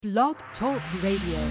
Blog Talk Radio.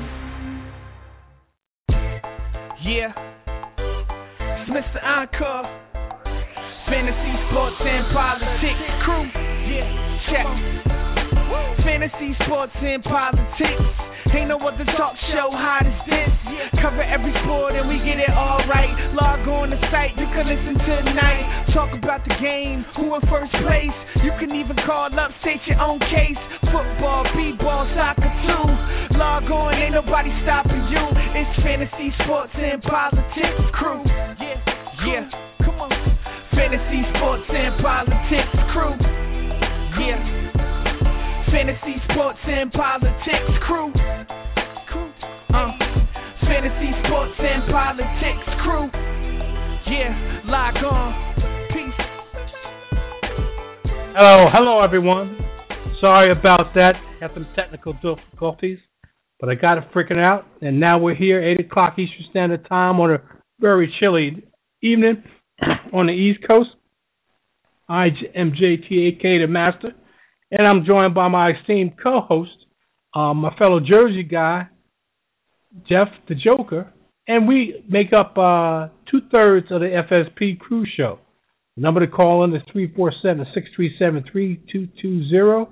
Yeah, it's Mr. Encore, Fantasy, Sports, and Politics crew. Yeah, check. Fantasy, Sports, and Politics. Ain't no other talk show hot as this. Cover every sport and we get it all right. Log on the site, you can listen tonight. Talk about the game, who in first place. You can even call up, state your own case. Football, b-ball, soccer too. Log on, ain't nobody stopping you. It's Fantasy, Sports, and Politics crew. Yeah, come on. Fantasy, Sports, and Politics crew. Yeah. Fantasy, Sports, and Politics crew. Fantasy, Sports, and Politics crew. Yeah, log on. Peace. Hello everyone. Sorry about that. Had some technical difficulties, but I got it freaking out. And now we're here, 8 o'clock Eastern Standard Time on a very chilly evening on the East Coast. I am JTAK, the Master. And I'm joined by my esteemed co-host, my fellow Jersey guy, Jeff the Joker. And we make up 2/3 of the FSP crew show. The number to call in is 347-637-3220.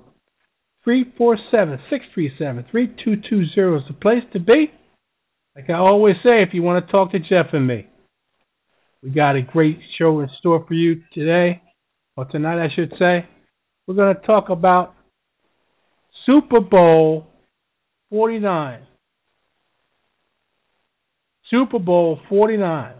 347-637-3220 is the place to be. Like I always say, if you want to talk to Jeff and me. We got a great show in store for you today, or tonight I should say. We're going to talk about Super Bowl 49. Super Bowl 49.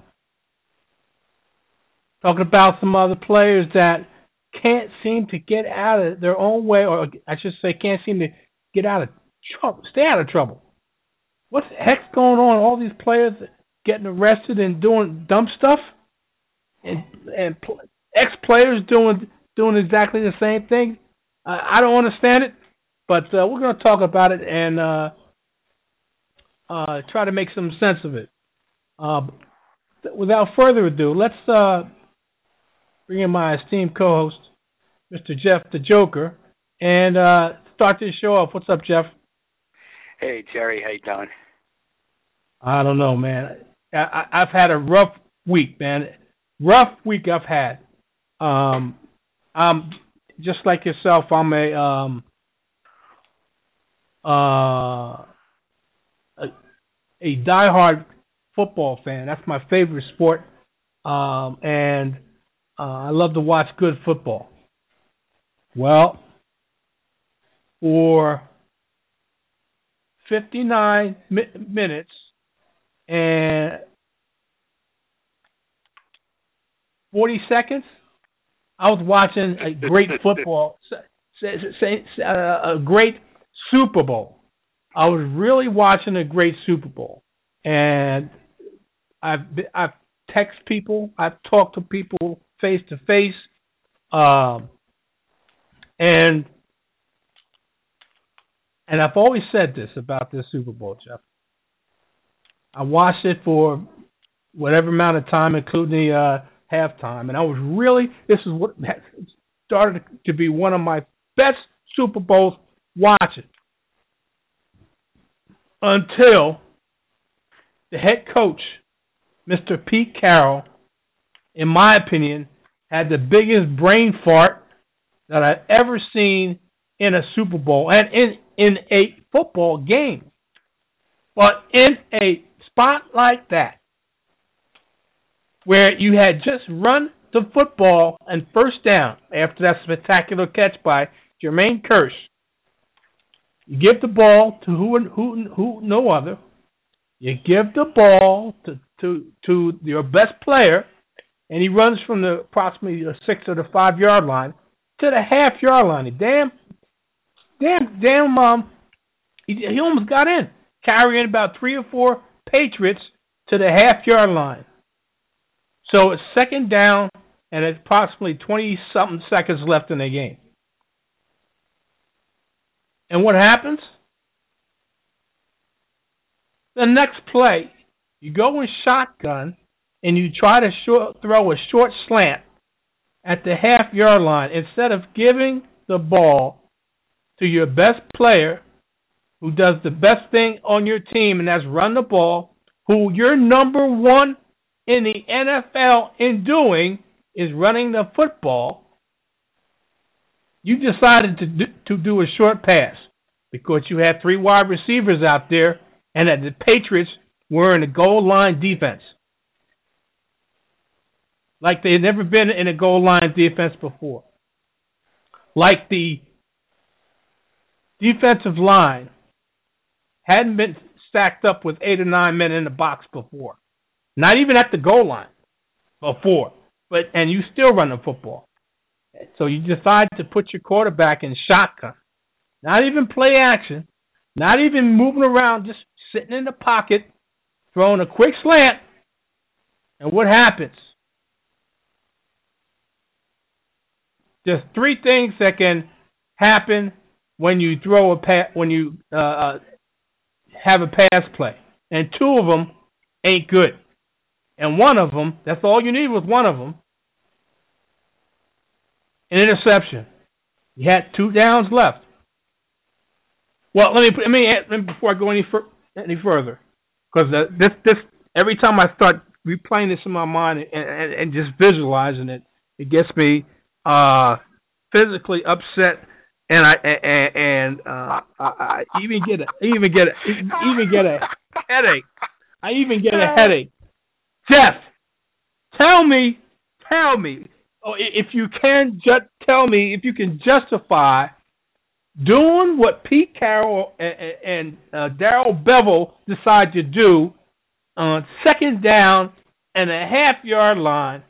Talking about some other players that can't seem to get out of their own way, or I should say can't seem to get out of trouble, stay out of trouble. What the heck's going on? All these players getting arrested and doing dumb stuff, and ex-players doing exactly the same thing. I don't understand it, but we're going to talk about it and try to make some sense of it. Without further ado, let's bring in my esteemed co-host, Mr. Jeff the Joker, and start this show off. What's up, Jeff? Hey, Jerry. How you doing? I don't know, man. I've had a rough week, man. Rough week I've had. I'm just like yourself. I'm a diehard football fan. That's my favorite sport, and I love to watch good football. Well, for 59 minutes and 40 seconds, I was watching a great football, a great Super Bowl. I was really watching a great Super Bowl, and I've texted people, I've talked to people face to face, and I've always said this about this Super Bowl, Jeff. I watched it for whatever amount of time, including the halftime, and I was really, this is what started to be one of my best Super Bowls watching until the head coach, Mr. Pete Carroll, in my opinion, had the biggest brain fart that I've ever seen in a Super Bowl and in a football game. But in a spot like that, where you had just run the football and first down after that spectacular catch by Jermaine Kearse, you give the ball to who no other. You give the ball to your best player, and he runs from the approximately 6 or the 5 yard line to the half yard line. He almost got in, carrying about 3 or 4 Patriots to the half yard line. So it's second down, and it's approximately 20-something seconds left in the game. And what happens? The next play, you go in shotgun, and you try to throw a short slant at the half-yard line instead of giving the ball to your best player who does the best thing on your team, and that's run the ball, who you're number one in the NFL in doing is running the football, you decided to do a short pass because you had 3 wide receivers out there and that the Patriots were in a goal line defense. Like they had never been in a goal line defense before. Like the defensive line hadn't been stacked up with 8 or 9 men in the box before. Not even at the goal line before. And you still run the football. So you decide to put your quarterback in shotgun. Not even play action. Not even moving around, just sitting in the pocket, throwing a quick slant. And what happens? There's 3 things that can happen when you throw when you have a pass play, and 2 of them ain't good. And one of them, that's all you need was one of them, an interception. You had 2 downs left. Well, let me before I go any further, because this every time I start replaying this in my mind and just visualizing it, it gets me physically upset, and I even get a headache. I even get a headache. Jeff, tell me, if you can tell me if you can justify doing what Pete Carroll and Darrell Bevell decide to do on 2nd down and a half-yard line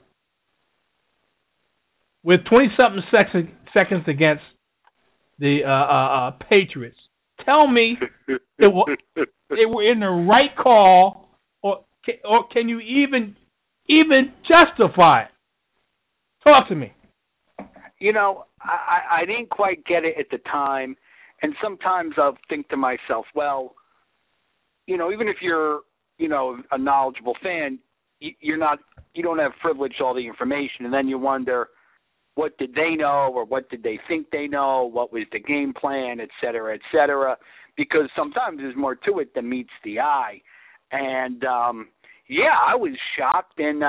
with 20-something seconds against the Patriots. Tell me they were in the right call, or can you even justify it? Talk to me. You know, I didn't quite get it at the time, and sometimes I'll think to myself, well, you know, even if you're, you know, a knowledgeable fan, you don't have privilege to all the information, and then you wonder, what did they know, or what did they think they know, what was the game plan, et cetera, because sometimes there's more to it than meets the eye. And, yeah, I was shocked, and,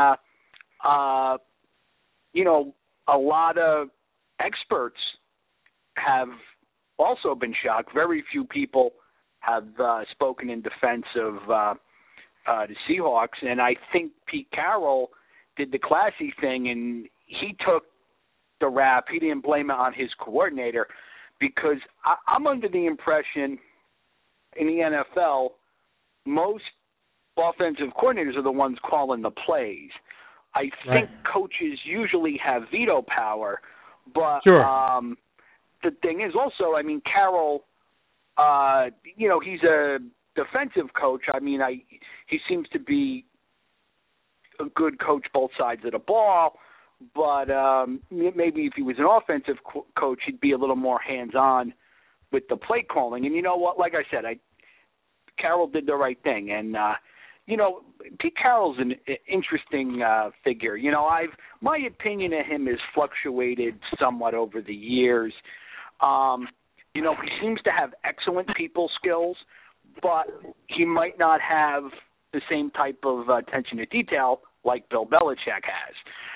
you know, a lot of experts have also been shocked. Very few people have spoken in defense of the Seahawks, and I think Pete Carroll did the classy thing, and he took the rap. He didn't blame it on his coordinator, because I'm under the impression in the NFL, most offensive coordinators are the ones calling the plays. I think coaches usually have veto power, but sure. The thing is also, I mean, Carroll, you know, he's a defensive coach. I mean, he seems to be a good coach both sides of the ball, but maybe if he was an offensive coach, he'd be a little more hands-on with the play calling. And you know what? Like I said, Carroll did the right thing, and you know, Pete Carroll's an interesting figure. You know, my opinion of him has fluctuated somewhat over the years. You know, he seems to have excellent people skills, but he might not have the same type of attention to detail like Bill Belichick has.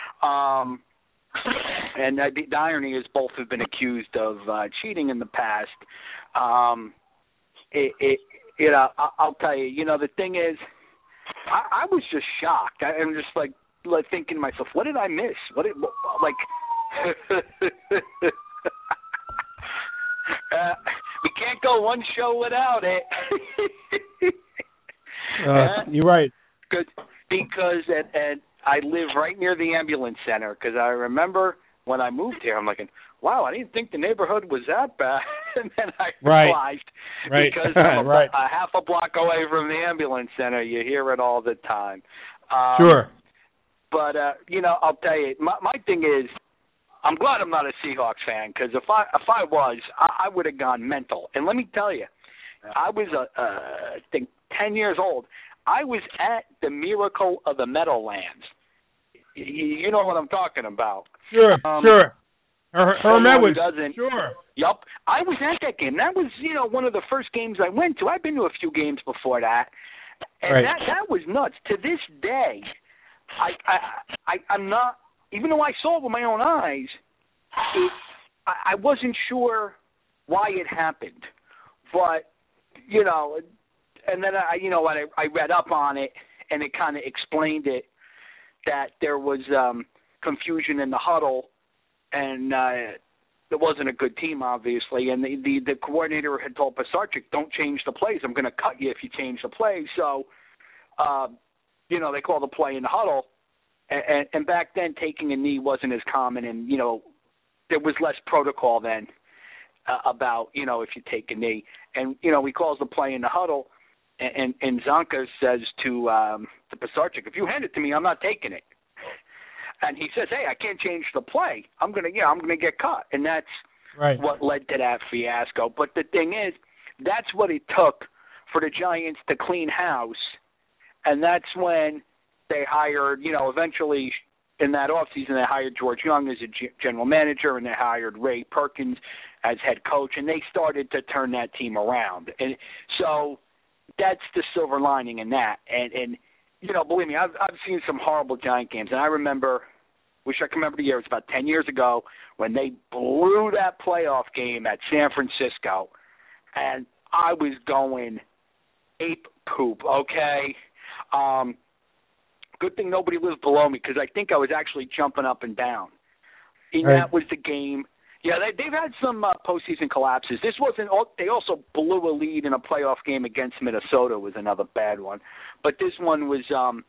And the irony is both have been accused of cheating in the past. You know, I'll tell you, you know, the thing is, I was just shocked. I'm just like thinking to myself, what did I miss? We can't go one show without it. You're right. Because I live right near the ambulance center, because I remember when I moved here, I'm like, wow, I didn't think the neighborhood was that bad. And then I realized, because I'm a half a block away from the ambulance center, you hear it all the time. Sure. But, you know, I'll tell you, my thing is, I'm glad I'm not a Seahawks fan, because if I was, I would have gone mental. And let me tell you, I was, I think, 10 years old. I was at the Miracle of the Meadowlands. You know what I'm talking about. Sure, sure. Herm Edwards. Doesn't. Sure. Yup. I was at that game. That was, one of the first games I went to. I've been to a few games before that. And right. that was nuts. To this day, I'm not, even though I saw it with my own eyes, I wasn't sure why it happened. But, and then I read up on it, and it kind of explained it, that there was confusion in the huddle, and it wasn't a good team, obviously. And the coordinator had told Pisarcik, don't change the plays. I'm going to cut you if you change the plays. So, they called the play in the huddle. And back then, taking a knee wasn't as common, and, there was less protocol then about, if you take a knee. And, he calls the play in the huddle, and Zonka says to Pisarcik, if you hand it to me, I'm not taking it. And he says, hey, I can't change the play. I'm gonna get cut. And that's right. what led to that fiasco. But the thing is, that's what it took for the Giants to clean house. And that's when they hired, eventually in that offseason, they hired George Young as a general manager, and they hired Ray Perkins as head coach, and they started to turn that team around. And so that's the silver lining in that. And believe me, I've seen some horrible Giant games, and I wish I could remember the year. It was about 10 years ago when they blew that playoff game at San Francisco, and I was going ape poop, okay? Good thing nobody lives below me, because I think I was actually jumping up and down. And right. That was the game. Yeah, they've had some postseason collapses. This wasn't. They also blew a lead in a playoff game against Minnesota. Was another bad one, but this one was.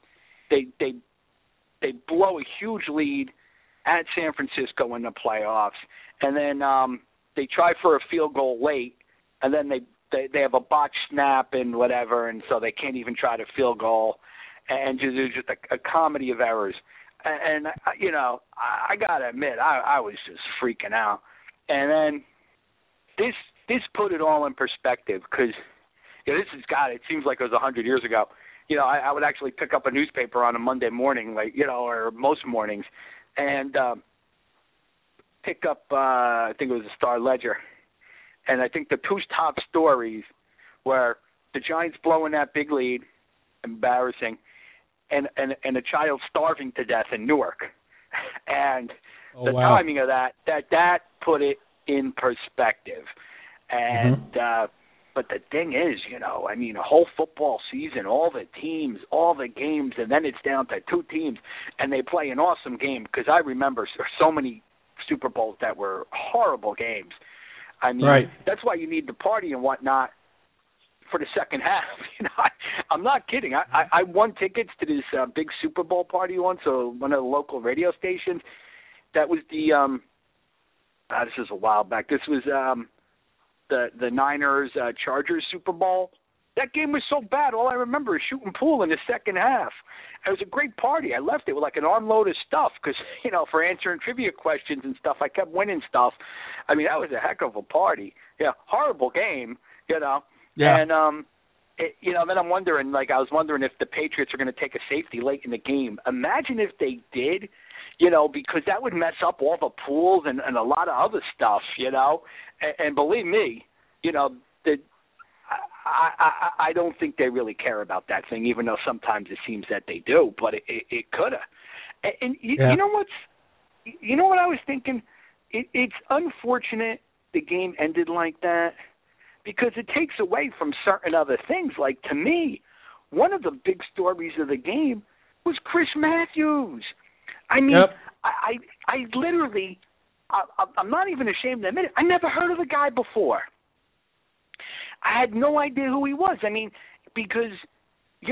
They blow a huge lead at San Francisco in the playoffs, and then they try for a field goal late, and then they have a botched snap and whatever, and so they can't even try to field goal, and just a comedy of errors. And I gotta admit, I was just freaking out. And then this put it all in perspective, because it seems like it was 100 years ago. I would actually pick up a newspaper on a Monday morning, or most mornings, and pick up, I think it was the Star-Ledger, and I think the two top stories were the Giants blowing that big lead, embarrassing, and a child starving to death in Newark. And the timing of that put it in perspective. And but the thing is, a whole football season, all the teams, all the games, and then it's down to two teams, and they play an awesome game, because I remember so many Super Bowls that were horrible games. Right. That's why you need the party and whatnot for the second half. I'm not kidding. I won tickets to this big Super Bowl party once, so one of the local radio stations. That was the this is a while back. This was the Niners Chargers Super Bowl. That game was so bad. All I remember is shooting pool in the second half. It was a great party. I left it with like an armload of stuff because, for answering trivia questions and stuff, I kept winning stuff. That was a heck of a party. Yeah, horrible game, Yeah. And, then I'm wondering, I was wondering if the Patriots are going to take a safety late in the game. Imagine if they did, because that would mess up all the pools and a lot of other stuff, And believe me, I don't think they really care about that thing, even though sometimes it seems that they do, but it could have. And you know what I was thinking? It's unfortunate the game ended like that, because it takes away from certain other things. Like, to me, one of the big stories of the game was Chris Matthews. Yep. I literally, I'm not even ashamed to admit it, I never heard of the guy before. I had no idea who he was. Because, he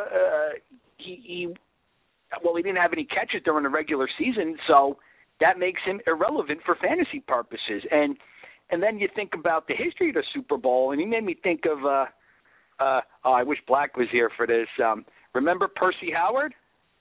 didn't have any catches during the regular season, so that makes him irrelevant for fantasy purposes. And then you think about the history of the Super Bowl, and he made me think of, I wish Black was here for this. Remember Percy Howard?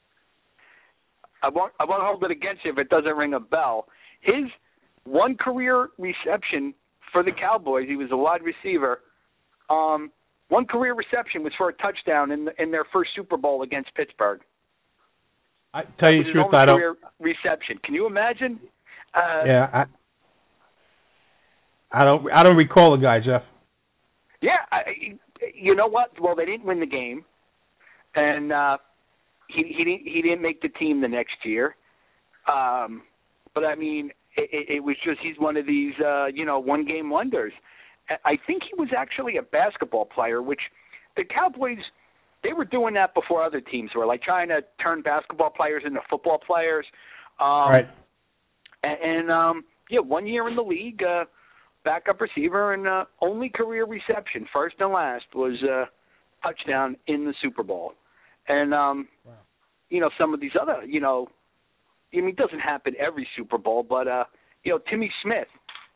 I won't hold it against you if it doesn't ring a bell. His one career reception for the Cowboys, he was a wide receiver. One career reception was for a touchdown in their first Super Bowl against Pittsburgh. I tell you the truth, I don't. Career reception. Can you imagine? I don't recall the guy, Jeff. Yeah, you know what? Well, they didn't win the game, and he didn't make the team the next year. But I mean, it was just he's one of these one-game wonders. I think he was actually a basketball player, which the Cowboys, they were doing that before other teams were, like trying to turn basketball players into football players. Right. And 1 year in the league, backup receiver, and only career reception, first and last, was touchdown in the Super Bowl. And, some of these other, it doesn't happen every Super Bowl, but, Timmy Smith,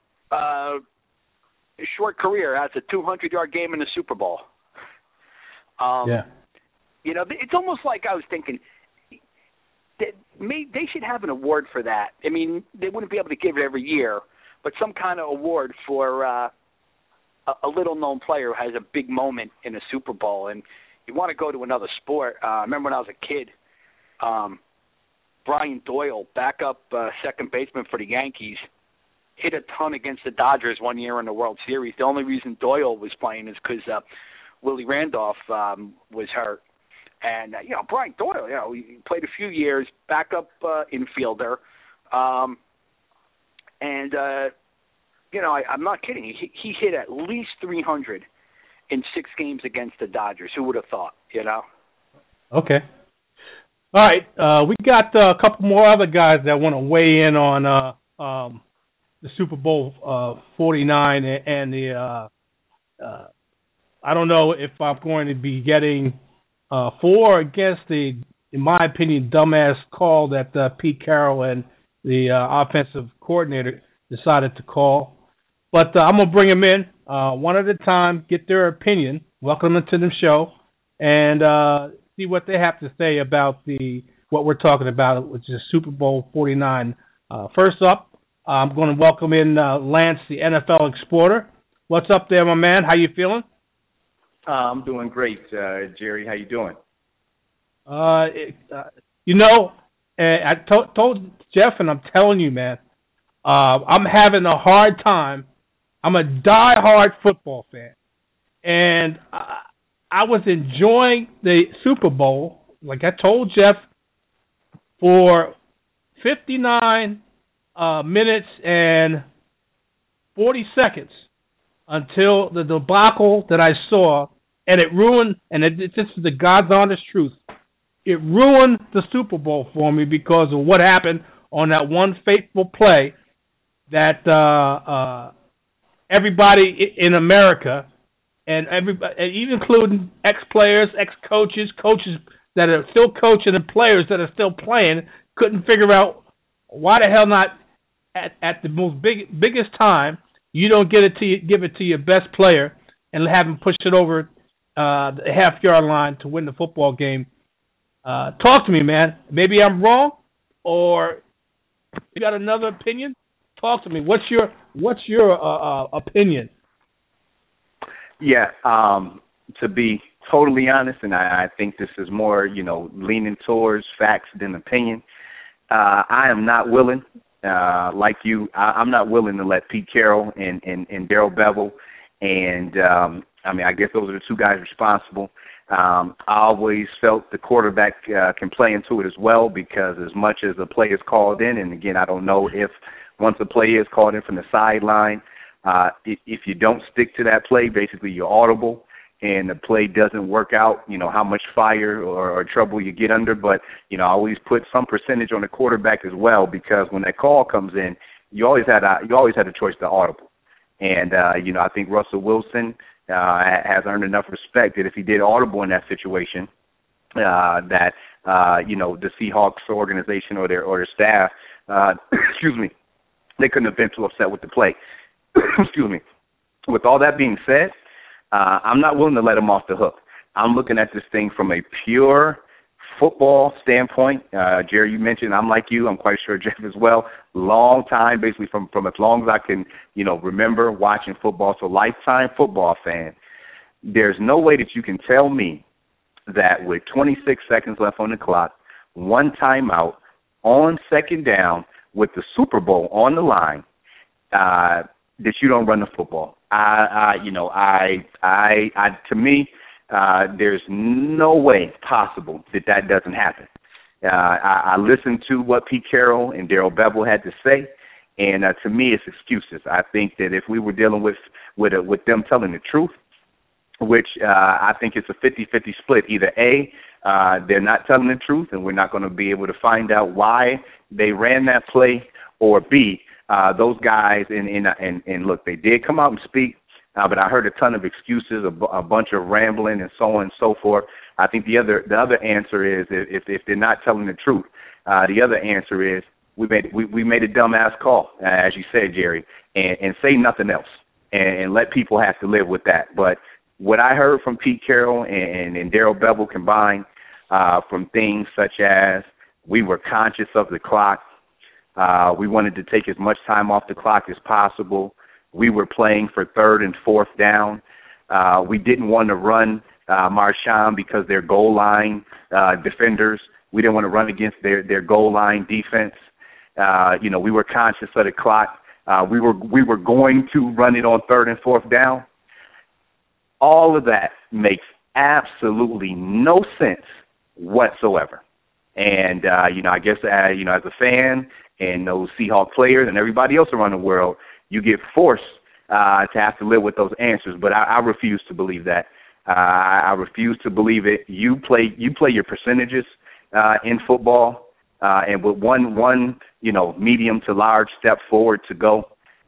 short career, has a 200-yard game in the Super Bowl. It's almost like I was thinking that they should have an award for that. I mean, they wouldn't be able to give it every year, but some kind of award for a little-known player who has a big moment in a Super Bowl. And you want to go to another sport. I remember when I was a kid, Brian Doyle, backup second baseman for the Yankees, hit a ton against the Dodgers one year in the World Series. The only reason Doyle was playing is because Willie Randolph was hurt. And, Brian Doyle, he played a few years, backup infielder. I'm not kidding. He hit at least 300 in 6 games against the Dodgers. Who would have thought, Okay. All right. We got a couple more other guys that want to weigh in on the Super Bowl 49 and the I don't know if I'm going to be getting for or against the, in my opinion, dumbass call that Pete Carroll and the offensive coordinator decided to call. But I'm going to bring them in one at a time, get their opinion, welcome them to the show, and see what they have to say about what we're talking about, which is Super Bowl 49. First up, I'm going to welcome in Lance, the NFL Explorer. What's up there, my man? How you feeling? I'm doing great, Jerry. How you doing? I told Jeff, and I'm telling you, man, I'm having a hard time. I'm a die-hard football fan, and I was enjoying the Super Bowl, like I told Jeff, for 59 minutes and 40 seconds until the debacle that I saw, and it ruined, and this is the God's honest truth, it ruined the Super Bowl for me because of what happened on that one fateful play that everybody in America, and everybody, even including ex-players, ex-coaches, coaches that are still coaching, and players that are still playing, couldn't figure out why the hell not at the most biggest time you don't give it to your best player and have him push it over the half-yard line to win the football game. Talk to me, man. Maybe I'm wrong, or you got another opinion? Talk to me. What's your opinion? Yeah, to be totally honest, and I think this is more, leaning towards facts than opinion. I am not willing, like you, I'm not willing to let Pete Carroll and Darrell Bevell, and I guess those are the two guys responsible. I always felt the quarterback can play into it as well, because as much as a play is called in, and again, I don't know if once a play is called in from the sideline, if you don't stick to that play, basically you're audible, and the play doesn't work out, how much fire or trouble you get under. But, I always put some percentage on the quarterback as well, because when that call comes in, you always had a choice to audible. And, I think Russell Wilson has earned enough respect that if he did audible in that situation, that the Seahawks organization or their staff, excuse me, they couldn't have been too upset with the play. Excuse me. With all that being said, I'm not willing to let him off the hook. I'm looking at this thing from a pure football standpoint. Jerry, you mentioned I'm like you. I'm quite sure Jeff as well. Long time, basically from as long as I can, remember watching football. So lifetime football fan. There's no way that you can tell me that with 26 seconds left on the clock, one timeout, on second down, with the Super Bowl on the line, that you don't run the football. To me, there's no way possible that doesn't happen. I listened to what Pete Carroll and Darrell Bevell had to say, and to me, it's excuses. I think that if we were dealing with them telling the truth, which I think it's a 50-50 split, either A, they're not telling the truth, and we're not going to be able to find out why they ran that play, or B, those guys, and look, they did come out and speak, but I heard a ton of excuses, a bunch of rambling, and so on and so forth. I think the other answer is, if they're not telling the truth, the other answer is we made a dumbass call, as you said, Jerry, and say nothing else, and let people have to live with that. But what I heard from Pete Carroll and Darrell Bevell combined, from things such as we were conscious of the clock, we wanted to take as much time off the clock as possible. We were playing for third and fourth down. We didn't want to run Marshawn because they're goal line defenders. We didn't want to run against their goal line defense. We were conscious of the clock. We were going to run it on third and fourth down. All of that makes absolutely no sense whatsoever. And, I guess, as a fan and those Seahawk players and everybody else around the world, you get forced to have to live with those answers. But I refuse to believe that. I refuse to believe it. You play your percentages in football, and with one medium to large step forward to go,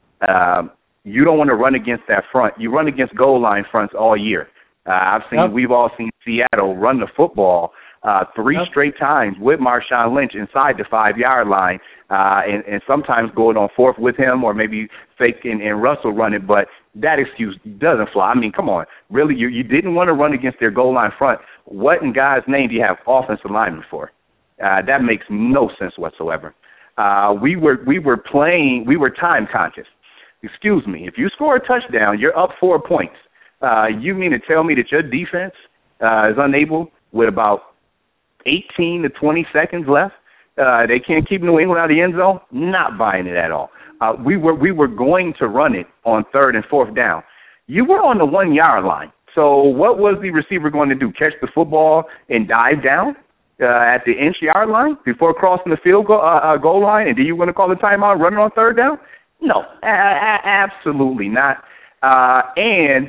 you don't want to run against that front. You run against goal line fronts all year. We've all seen Seattle run the football three straight times with Marshawn Lynch inside the 5-yard line, and sometimes going on fourth with him, or maybe Fake and Russell run it, but that excuse doesn't fly. I mean, come on. Really, you didn't want to run against their goal line front. What in God's name do you have offensive linemen for? That makes no sense whatsoever. We were time conscious. Excuse me, if you score a touchdown, you're up 4 points. You mean to tell me that your defense is unable, with about 18 to 20 seconds left, they can't keep New England out of the end zone? Not buying it at all. We were going to run it on third and fourth down. You were on the 1-yard line. So what was the receiver going to do? Catch the football and dive down at the inch-yard line before crossing the field goal line? And do you want to call the timeout running on third down? No, absolutely not. And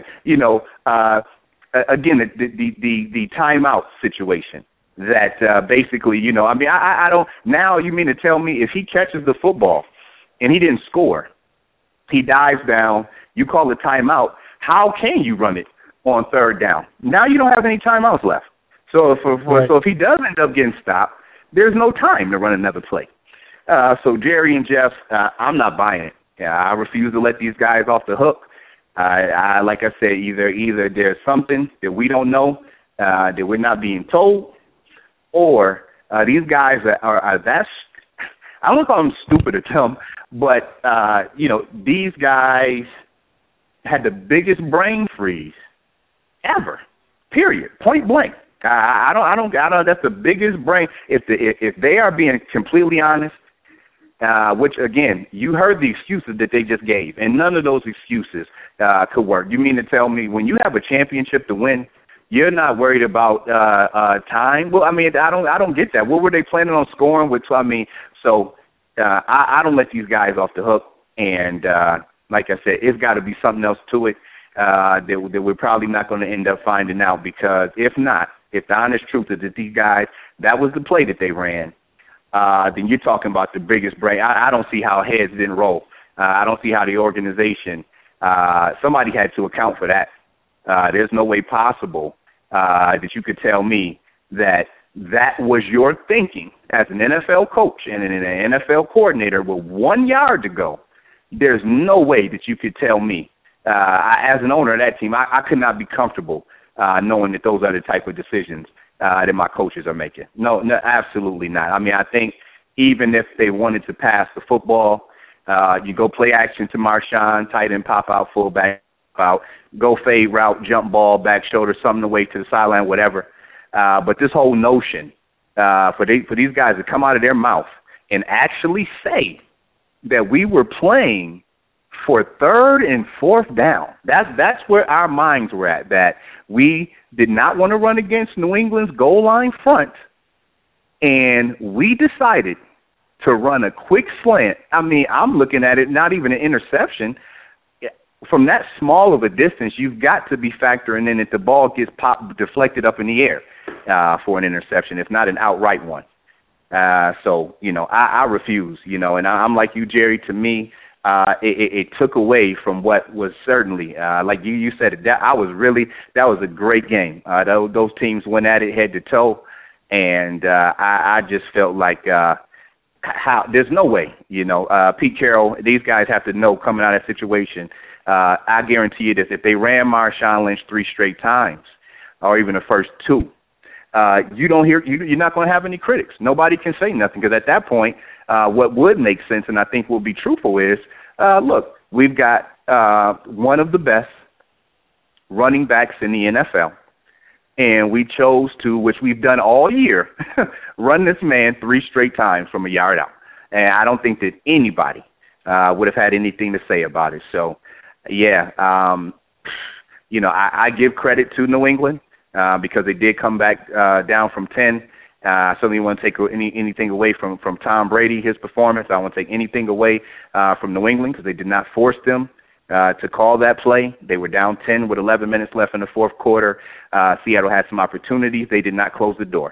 again, the timeout situation that basically, I don't. Now you mean to tell me if he catches the football and he didn't score, he dives down, you call the timeout, how can you run it on third down? Now you don't have any timeouts left. So if he does end up getting stopped, there's no time to run another play. So Jerry and Jeff, I'm not buying it. I refuse to let these guys off the hook. Like I said, either there's something that we don't know, that we're not being told, or these guys are that's, I don't call them stupid or dumb, but these guys had the biggest brain freeze ever. Period. Point blank. I don't. That's the biggest brain. If they are being completely honest. Which, again, you heard the excuses that they just gave, and none of those excuses could work. You mean to tell me when you have a championship to win, you're not worried about time? Well, I mean, I don't get that. What were they planning on scoring with? So I don't let these guys off the hook, and like I said, it's got to be something else to it that we're probably not going to end up finding out, because if the honest truth is that these guys, that was the play that they ran, then you're talking about the biggest brain. I don't see how heads didn't roll. I don't see how the organization, somebody had to account for that. There's no way possible that you could tell me that was your thinking as an NFL coach and an NFL coordinator with 1 yard to go. There's no way that you could tell me, as an owner of that team, I could not be comfortable knowing that those are the type of decisions that my coaches are making. No, absolutely not. I mean, I think even if they wanted to pass the football, you go play action to Marshawn, tight end, pop out, fullback, out, go fade route, jump ball, back shoulder, something away to the sideline, whatever. But this whole notion for these guys to come out of their mouth and actually say that we were playing for 3rd and 4th down. That's where our minds were at, that we did not want to run against New England's goal line front, and we decided to run a quick slant. I mean, I'm looking at it, not even an interception. From that small of a distance, you've got to be factoring in that the ball gets deflected up in the air for an interception, if not an outright one. So, I refuse, and I'm like you, Jerry. To me, it took away from what was certainly, like you said, that was a great game. Those teams went at it head to toe, and I just felt like there's no way, Pete Carroll, these guys have to know coming out of that situation. I guarantee you this: if they ran Marshawn Lynch 3 straight times, or even the first 2, you're not going to have any critics. Nobody can say nothing, because at that point, what would make sense, and I think will be truthful, is look, we've got one of the best running backs in the NFL, and we chose to, which we've done all year, run this man 3 straight times from a yard out. And I don't think that anybody would have had anything to say about it. So, yeah, I give credit to New England because they did come back down from 10. I certainly want to take anything away from Tom Brady, his performance. I don't want to take anything away from New England, because they did not force them to call that play. They were down 10 with 11 minutes left in the fourth quarter. Seattle had some opportunities. They did not close the door.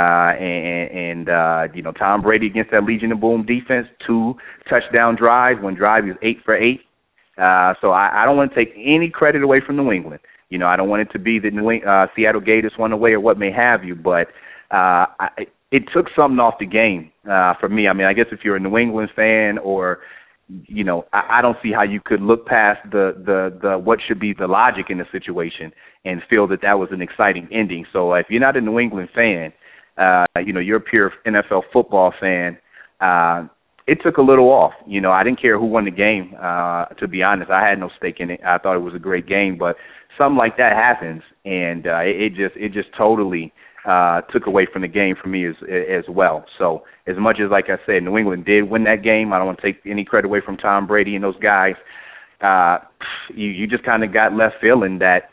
Tom Brady against that Legion of Boom defense, 2 touchdown drives. One drive is 8 for 8. So I don't want to take any credit away from New England. I don't want it to be that Seattle gave this one away or what may have you, but it took something off the game for me. I mean, I guess if you're a New England fan, or I don't see how you could look past the what should be the logic in the situation and feel that was an exciting ending. So if you're not a New England fan, you're a pure NFL football fan, it took a little off. I didn't care who won the game, to be honest. I had no stake in it. I thought it was a great game, but something like that happens, and it just totally took away from the game for me as well. So as much as, like I said, New England did win that game, I don't want to take any credit away from Tom Brady and those guys. You just kind of got left feeling that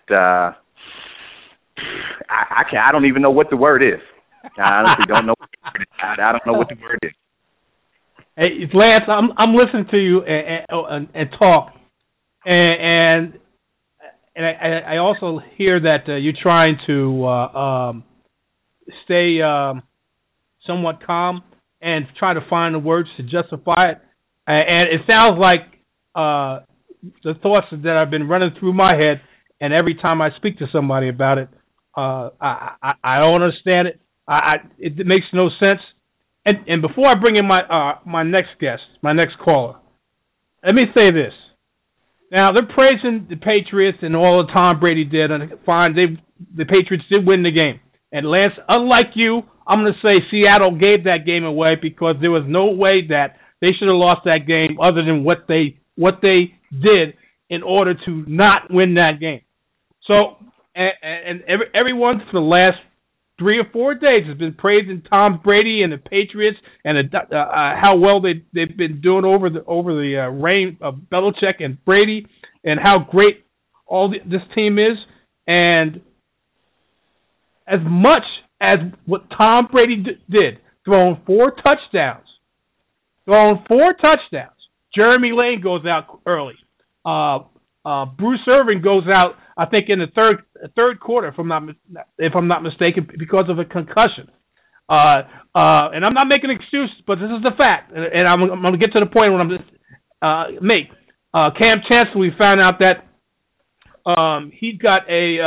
I don't even know what the word is. I honestly don't know. I don't know what the word is. Hey, Lance, I'm listening to you and talk, and I also hear that you're trying to stay somewhat calm and try to find the words to justify it. And it sounds like the thoughts that have been running through my head, and every time I speak to somebody about it, I don't understand it. It makes no sense. And before I bring in my next guest, my next caller, let me say this. Now, they're praising the Patriots and all that Tom Brady did, and fine, the Patriots did win the game. And Lance, unlike you, I'm going to say Seattle gave that game away, because there was no way that they should have lost that game other than what they did in order to not win that game. So, and everyone for the last 3 or 4 days has been praising Tom Brady and the Patriots and how well they've been doing over the reign of Belichick and Brady, and how great this team is. And as much as what Tom Brady did, throwing 4 touchdowns, Jeremy Lane goes out early. Bruce Irvin goes out, I think, in the third quarter, if I'm not mistaken, because of a concussion. And I'm not making an excuse, but this is the fact, and I'm going to get to the point when I'm make. Cam Chancellor, we found out that he got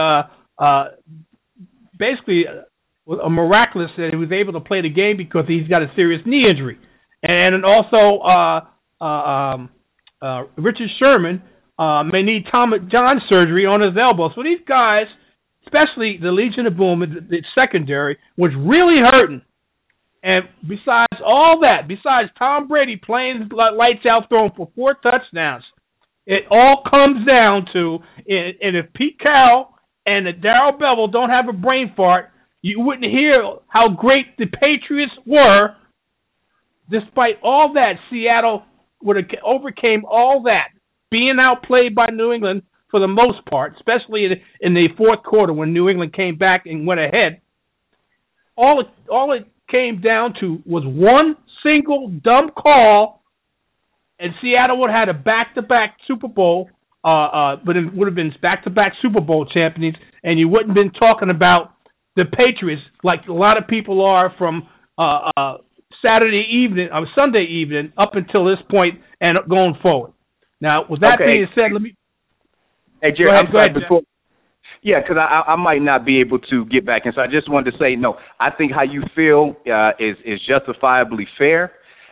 basically a miraculous that he was able to play the game because he's got a serious knee injury, and also Richard Sherman may need Tom John surgery on his elbow. So these guys, especially the Legion of Boom, the secondary, was really hurting. And besides all that, besides Tom Brady playing lights out, throwing for 4 touchdowns, it all comes down to, and if Pete Carroll and Darrell Bevell don't have a brain fart, you wouldn't hear how great the Patriots were. Despite all that, Seattle overcame all that being outplayed by New England for the most part, especially in the fourth quarter when New England came back and went ahead. All it came down to was one single dumb call, and Seattle would have had a back-to-back Super Bowl, but it would have been back-to-back Super Bowl champions, and you wouldn't have been talking about the Patriots like a lot of people are from Sunday evening up until this point and going forward. Now, with that being said, let me. Hey, Jerry, I'm sorry before. Yeah, because I might not be able to get back in, so I just wanted to say, no, I think how you feel is justifiably fair,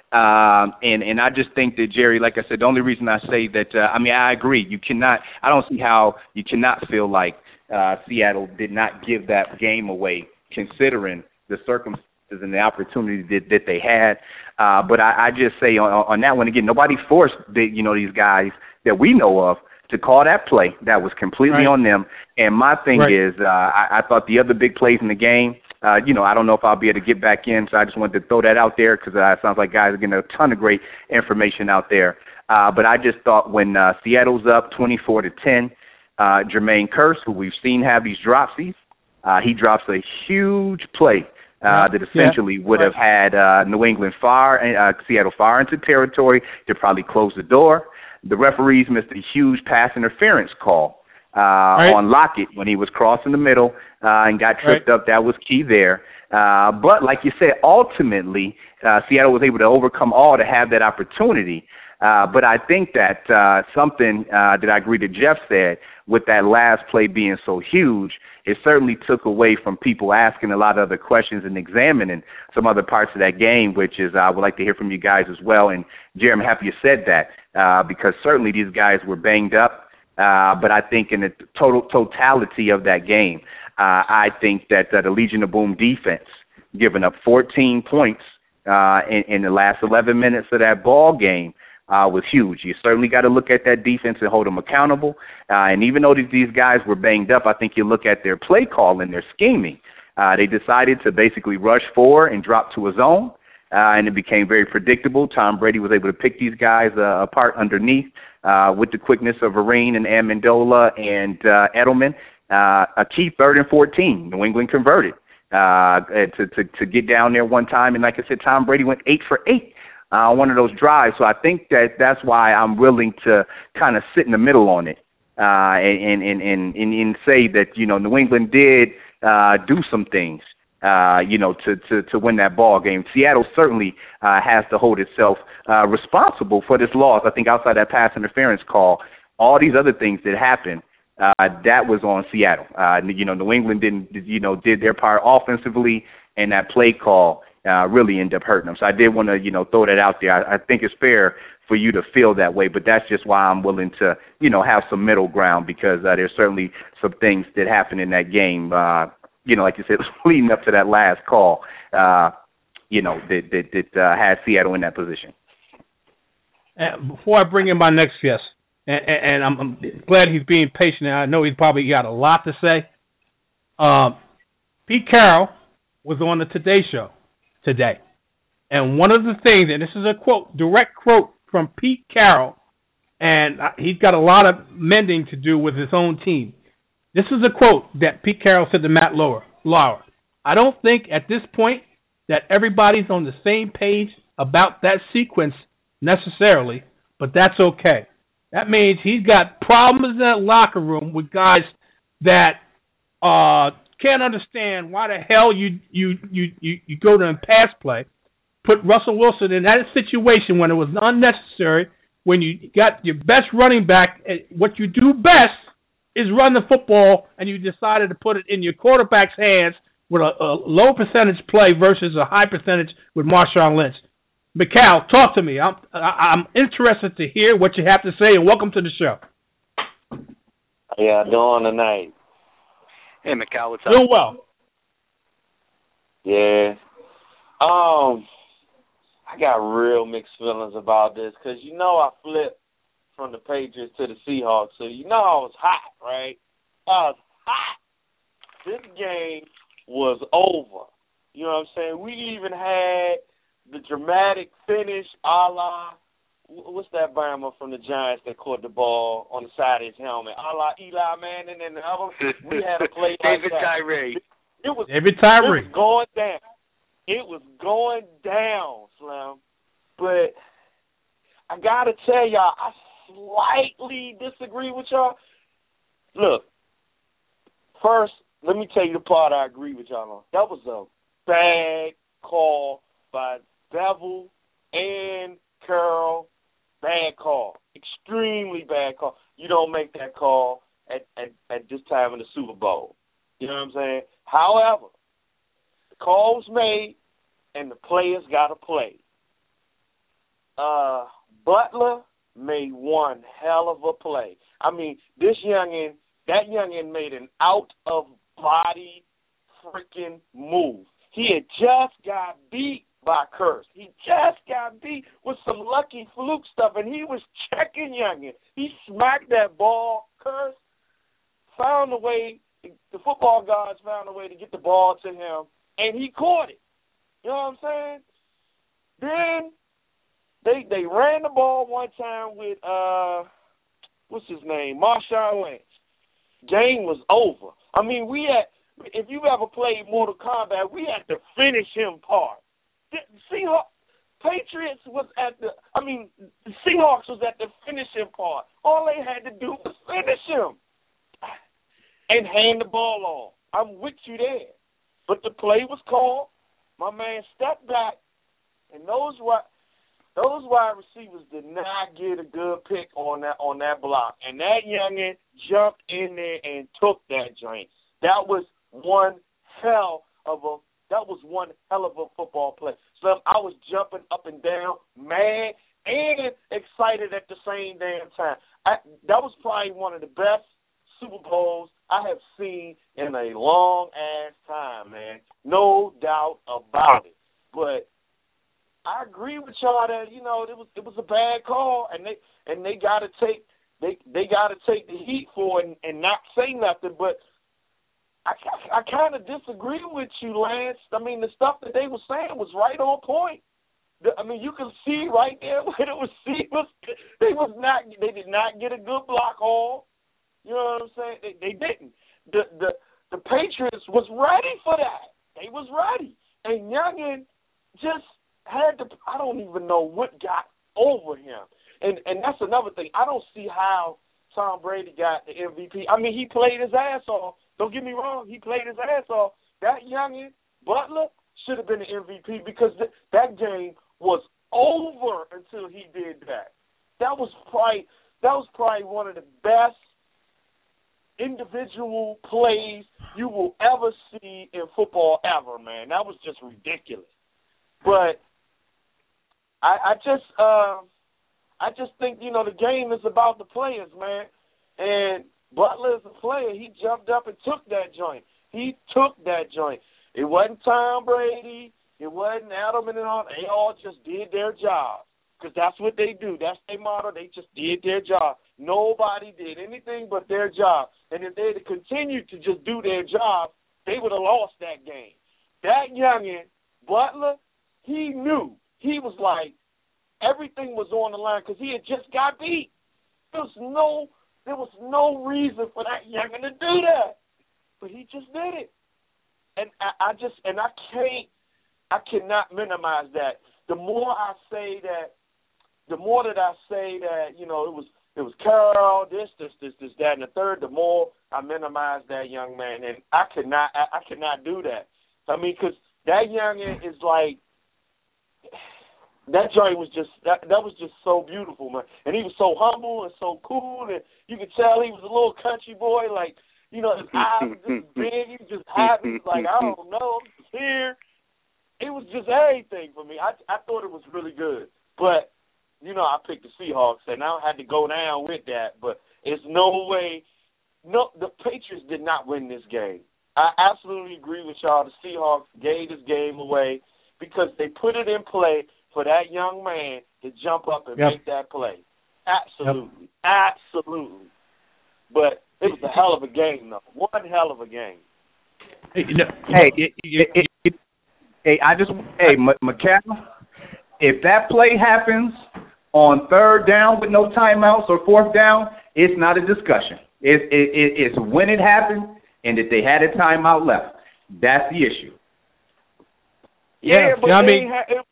and I just think that, Jerry, like I said, the only reason I say that, I agree. I don't see how you cannot feel like Seattle did not give that game away, considering the circumstances and the opportunity that they had. But I just say on that one, again, nobody forced these guys that we know of to call that play. That was completely on them. And my thing is, I thought the other big plays in the game, I don't know if I'll be able to get back in, so I just wanted to throw that out there because it sounds like guys are getting a ton of great information out there. But I just thought when Seattle's up 24-10, Jermaine Kearse, who we've seen have these dropsies, he drops a huge play that essentially would have had New England Seattle far into territory to probably close the door. The referees missed a huge pass interference call on Lockett when he was crossing the middle and got tripped up. That was key there. But like you said, ultimately, Seattle was able to overcome all to have that opportunity. But I think that something that I agree that Jeff said with that last play being so huge, it certainly took away from people asking a lot of other questions and examining some other parts of that game, which is I would like to hear from you guys as well. And, Jeremy, I'm happy you said that because certainly these guys were banged up. But I think in the totality of that game, I think that the Legion of Boom defense, giving up 14 points in the last 11 minutes of that ball game, was huge. You certainly got to look at that defense and hold them accountable. And even though these guys were banged up, I think you look at their play call and their scheming. They decided to basically rush forward and drop to a zone, and it became very predictable. Tom Brady was able to pick these guys apart underneath with the quickness of Vereen and Amendola and Edelman. A key 3rd and 14. New England converted to get down there one time. And like I said, Tom Brady went 8 for 8. One of those drives. So I think that's why I'm willing to kind of sit in the middle on it and say that, New England did do some things, to win that ball game. Seattle certainly has to hold itself responsible for this loss. I think outside that pass interference call, all these other things that happened, that was on Seattle. New England did their part offensively, and that play call really ended up hurting them. So I did want to, throw that out there. I think it's fair for you to feel that way, but that's just why I'm willing to, have some middle ground because there's certainly some things that happened in that game, like you said, leading up to that last call, that had Seattle in that position. Before I bring in my next guest, and I'm glad he's being patient, and I know he's probably got a lot to say. Pete Carroll was on the Today Show today. And one of the things, and this is a quote, direct quote from Pete Carroll, and he's got a lot of mending to do with his own team. This is a quote that Pete Carroll said to Matt Lauer. I don't think at this point that everybody's on the same page about that sequence necessarily, but that's okay. That means he's got problems in that locker room with guys that can't understand why the hell you go to pass play, put Russell Wilson in that situation when it was unnecessary, when you got your best running back. What you do best is run the football, and you decided to put it in your quarterback's hands with a low percentage play versus a high percentage with Marshawn Lynch. Mikal, talk to me. I'm interested to hear what you have to say, and welcome to the show. How y'all doing tonight? Hey, Mikal, what's up? Doing well. Yeah. I got real mixed feelings about this because, I flipped from the Patriots to the Seahawks, so I was hot, right? I was hot. This game was over. You know what I'm saying? We even had the dramatic finish a la what's that Bama from the Giants that caught the ball on the side of his helmet? A la Eli Manning and the other. We had a play like David that. Tyree. David Tyree. It was going down. It was going down, Slim. But I got to tell y'all, I slightly disagree with y'all. Look, first, let me tell you the part I agree with y'all on. That was a bad call by Bevel and Carroll. Bad call. Extremely bad call. You don't make that call at this time in the Super Bowl. You know what I'm saying? However, the call was made, and the players got to play. Butler made one hell of a play. I mean, that youngin made an out-of-body freaking move. He had just got beat by Curse. He just got beat with some lucky fluke stuff, and he was checking youngin. He smacked that ball. Curse found a way. The football guards found a way to get the ball to him, and he caught it. You know what I'm saying? Then they ran the ball one time with what's his name, Marshawn Lynch. Game was over. I mean, if you ever played Mortal Kombat, we had the finish him part. The Seahawks was at the finishing part. All they had to do was finish him and hand the ball off. I'm with you there. But the play was called. My man stepped back, and those wide receivers did not get a good pick on that block. And that youngin jumped in there and took that joint. That was one hell of a football play. So I was jumping up and down, mad and excited at the same damn time. That was probably one of the best Super Bowls I have seen in a long ass time, man. No doubt about it. But I agree with y'all that it was a bad call, and they got to take the heat for it and not say nothing. But I kind of disagree with you, Lance. I mean, the stuff that they were saying was right on point. I mean, you can see right there where the receivers they did not get a good block off. You know what I'm saying? They didn't. The Patriots was ready for that. They was ready, and Youngin just had to. I don't even know what got over him, and that's another thing. I don't see how Tom Brady got the MVP. I mean, he played his ass off. Don't get me wrong. He played his ass off. That youngin, Butler, should have been the MVP because that game was over until he did that. That was probably one of the best individual plays you will ever see in football ever, man. That was just ridiculous. But I just think, the game is about the players, man. And Butler is a player. He jumped up and took that joint. He took that joint. It wasn't Tom Brady. It wasn't Edelman and all. They all just did their job because that's what they do. That's their motto. They just did their job. Nobody did anything but their job. And if they had continued to just do their job, they would have lost that game. That youngin, Butler, he knew. He was like, everything was on the line because he had just got beat. There was no reason for that youngin to do that. But he just did it. And I cannot minimize that. The more that I say that, it was Carroll, this, that, and the third, the more I minimize that young man. And I cannot do that. I mean, because that youngin is like, that joint was just, that was just so beautiful, man. And he was so humble and so cool, and you could tell he was a little country boy, like, his eyes were just big, he was just happy, like, I don't know, I'm just here. It was just everything for me. I thought it was really good. But, I picked the Seahawks, and I had to go down with that. But it's no way. No, the Patriots did not win this game. I absolutely agree with y'all. The Seahawks gave this game away because they put it in play for that young man to jump up and make that play. Absolutely. Yep. Absolutely. But it was a hell of a game, though. One hell of a game. McCall, if that play happens on third down with no timeouts or fourth down, it's not a discussion. It's when it happened and that they had a timeout left. That's the issue. Yeah, but they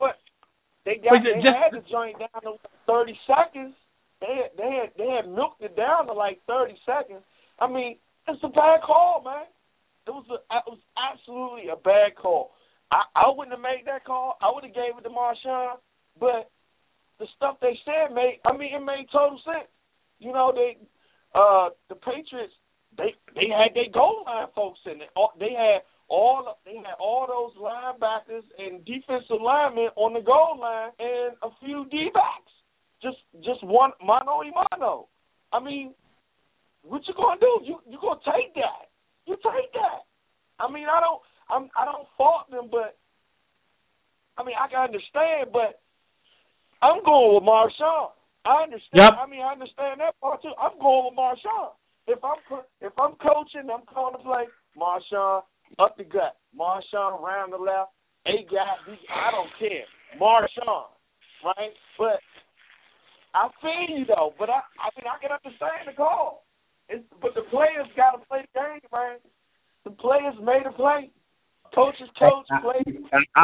had the joint down to 30 seconds. They had milked it down to like 30 seconds. I mean, it's a bad call, man. It was absolutely a bad call. I wouldn't have made that call. I would have gave it to Marshawn, but the stuff they said it made total sense. You know, the Patriots they had their goal line folks in it. They had all those linebackers and defensive linemen on the goal line and a few D-backs. Just one mano a mano. I mean, what you gonna do? You gonna take that? You take that. I mean, I don't fault them, but I mean, I can understand, but I'm going with Marshawn. I understand. Yep. I mean, I understand that part too. I'm going with Marshawn. If I'm coaching, I'm calling the play. Marshawn up the gut. Marshawn around the left. I don't care. Marshawn, right? But I feel you though. But I mean, I can understand the call. But the players got to play the game, man. The players made a play. Coaches coach. Players.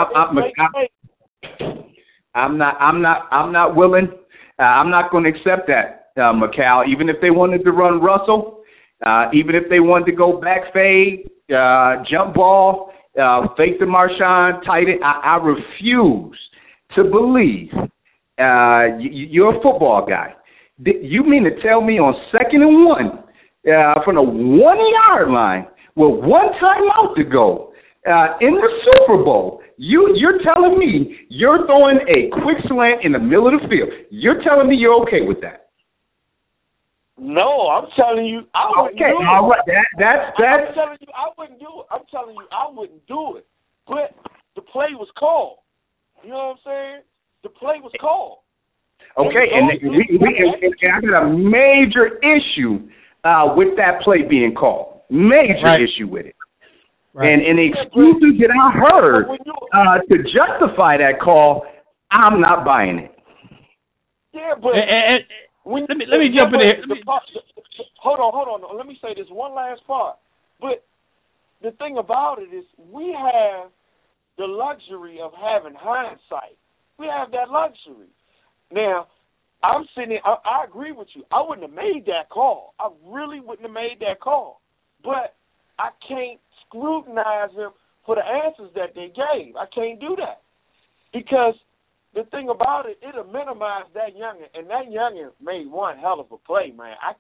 I'm not willing. I'm not going to accept that, Mikal. Even if they wanted to run Russell, even if they wanted to go back fade, jump ball, fake the Marshawn, tight end, I refuse to believe you're a football guy. You mean to tell me on 2nd and 1 from the 1-yard line with one timeout to go in the Super Bowl, you're telling me you're throwing a quick slant in the middle of the field? You're telling me you're okay with that? No, I'm telling you, I wouldn't do it. All right, that's. I'm telling you, I wouldn't do it. I'm telling you, I wouldn't do it. But the play was called. You know what I'm saying? The play was called. Okay, and I got a major issue with that play being called. Major issue with it. Right. And the excuses that I heard to justify that call, I'm not buying it. Yeah, but let me jump in here. Hold on. Let me say this one last part. But the thing about it is we have the luxury of having hindsight. We have that luxury. Now, I'm sitting here, I agree with you. I wouldn't have made that call. I really wouldn't have made that call. But I can't scrutinize them for the answers that they gave. I can't do that. Because the thing about it, it'll minimize that youngin, and that youngin made one hell of a play, man. I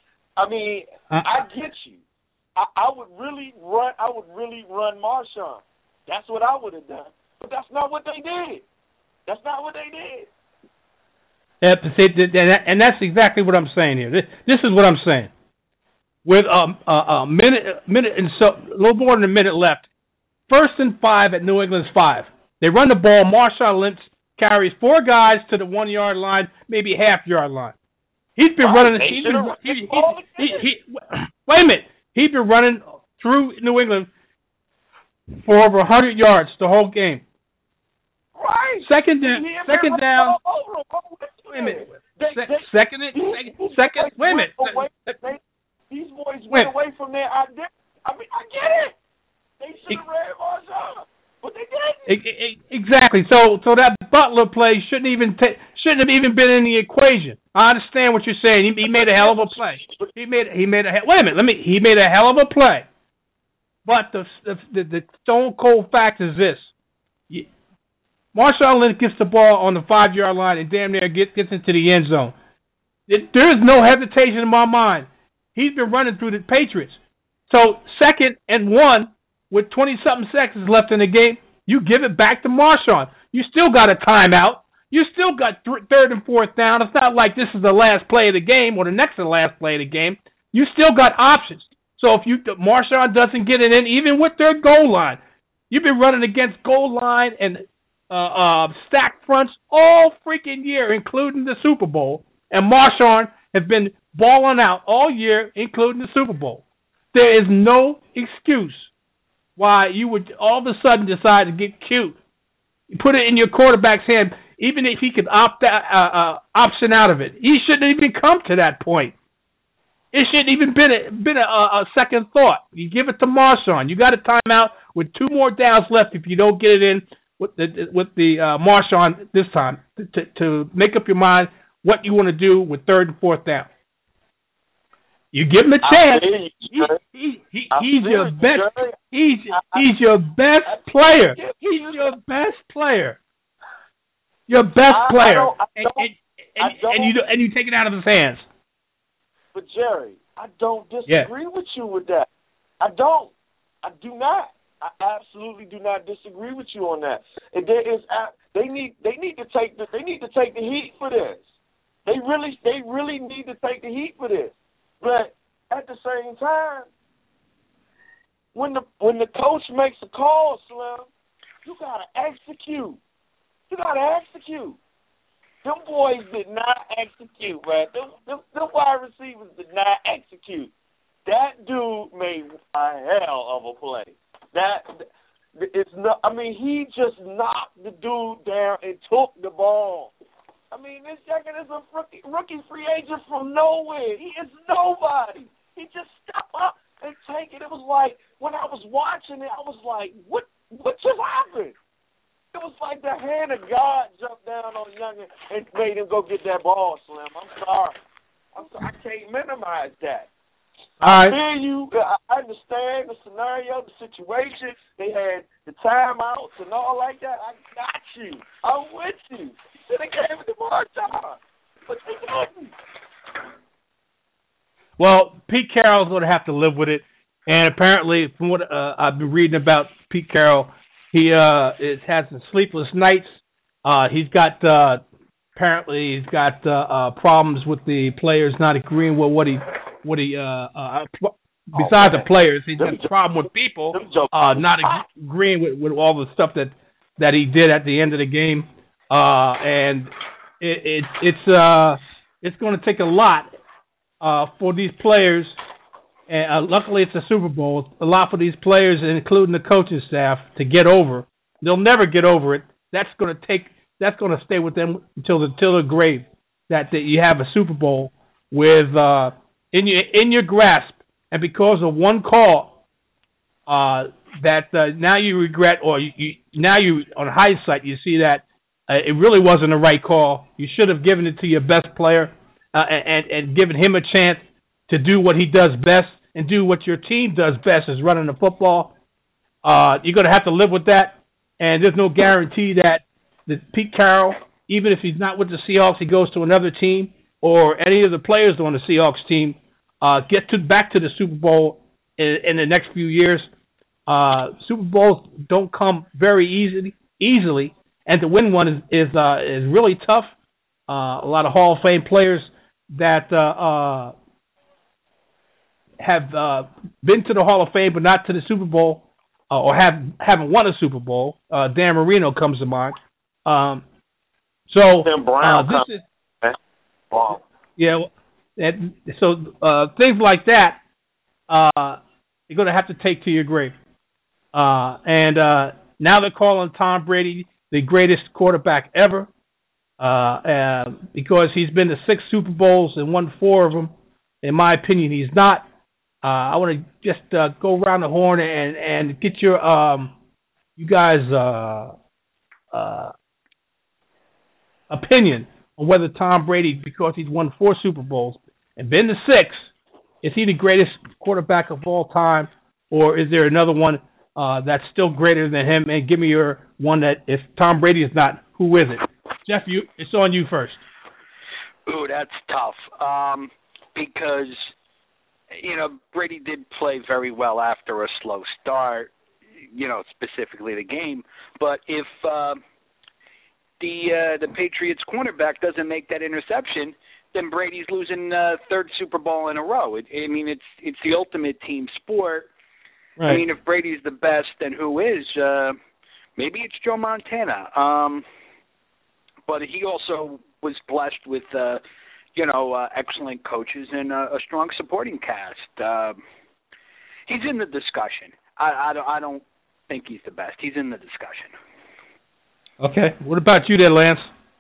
get you. I would really run Marshawn. That's what I would have done. But that's not what they did. And that's exactly what I'm saying here. This is what I'm saying. With a minute and so a little more than a minute left, 1st and 5 at New England's 5. They run the ball. Marshawn Lynch carries 4 guys to the 1-yard line, maybe half-yard line. He's been running. Wait a minute. He's been running through New England for over 100 yards the whole game. Right. Second down. Wait a minute. Second. Wait a minute. These boys went away from their identity. I mean, I get it. They should have ran Marshawn, but they didn't. Exactly. So that Butler play shouldn't have even been in the equation. I understand what you're saying. He made a hell of a play. He made a hell of a play. But the stone cold fact is this: Marshawn Lynch gets the ball on the 5-yard line and damn near gets into the end zone. There is no hesitation in my mind. He's been running through the Patriots. So 2nd and 1 with 20-something seconds left in the game, you give it back to Marshawn. You still got a timeout. You still got 3rd and 4th down. It's not like this is the last play of the game or the next to the last play of the game. You still got options. So if Marshawn doesn't get it in, even with their goal line, you've been running against goal line and stack fronts all freaking year, including the Super Bowl. And Marshawn has been balling out all year, including the Super Bowl. There is no excuse why you would all of a sudden decide to get cute. You put it in your quarterback's hand. even if he could option out of it, he shouldn't even come to that point. It shouldn't even been a second thought. You give it to Marshawn. You got a timeout with 2 more downs left if you don't get it in with the Marshawn this time to make up your mind what you want to do with 3rd and 4th down. You give him a chance. He's your best. He's your best player. He's your best player. Your best player. And you take it out of his hands. But Jerry, I don't disagree with you with that. I don't. I do not. I absolutely do not disagree with you on that. And they need to take the heat for this. They really need to take the heat for this. But at the same time, when the coach makes a call, Slim, you gotta execute. Them boys did not execute, man. Them wide receivers did not execute. That dude made a hell of a play. He just knocked the dude down and took the ball. I mean, this jacket is a rookie free agent from nowhere. He is nobody. He just stepped up and take it. It was like, when I was watching it, I was like, what just happened? It was like the hand of God jumped down on Youngin and made him go get that ball, Slim. I'm sorry. I can't minimize that. All right. I hear you. I understand the scenario, the situation. They had the timeouts and all like that. I got you. I'm with you. You should have gave it to Marshawn, but they didn't. Well, Pete Carroll's going to have to live with it. And apparently, from what I've been reading about Pete Carroll, he has some sleepless nights. He's got problems with the players not agreeing with what he besides the players, he's got a problem with people not agreeing with all the stuff that he did at the end of the game. And it's going to take a lot for these players. And luckily, it's a Super Bowl. A lot for these players, including the coaching staff, to get over. They'll never get over it. That's going to stay with them until the grave. That you have a Super Bowl with in your grasp, and because of one call, that now you regret, or now you on hindsight you see that it really wasn't the right call. You should have given it to your best player and given him a chance to do what he does best and do what your team does best, is running the football. You're going to have to live with that, and there's no guarantee that Pete Carroll, even if he's not with the Seahawks, he goes to another team, or any of the players on the Seahawks team get back to the Super Bowl in the next few years. Super Bowls don't come very easily, and to win one is really tough. A lot of Hall of Fame players that have been to the Hall of Fame but not to the Super Bowl, or haven't won a Super Bowl. Dan Marino comes to mind. Tim Brown this is wow. Yeah. So things like that, you're going to have to take to your grave. And now they're calling Tom Brady the greatest quarterback ever, because he's been to 6 Super Bowls and won 4 of them. In my opinion, he's not. I want to just go around the horn and get your you guys' opinion on whether Tom Brady, because he's won 4 Super Bowls and been to 6, is he the greatest quarterback of all time, or is there another one that's still greater than him? And give me your one that, if Tom Brady is not, who is it? Jeff, it's on you first. Ooh, that's tough. Because, Brady did play very well after a slow start, specifically the game. But if the Patriots cornerback doesn't make that interception, then Brady's losing 3rd Super Bowl in a row. It's the ultimate team sport. Right. I mean, if Brady's the best, then who is? Maybe it's Joe Montana. But he also was blessed with, excellent coaches and a strong supporting cast. He's in the discussion. I don't think he's the best. He's in the discussion. Okay. What about you there, Lance?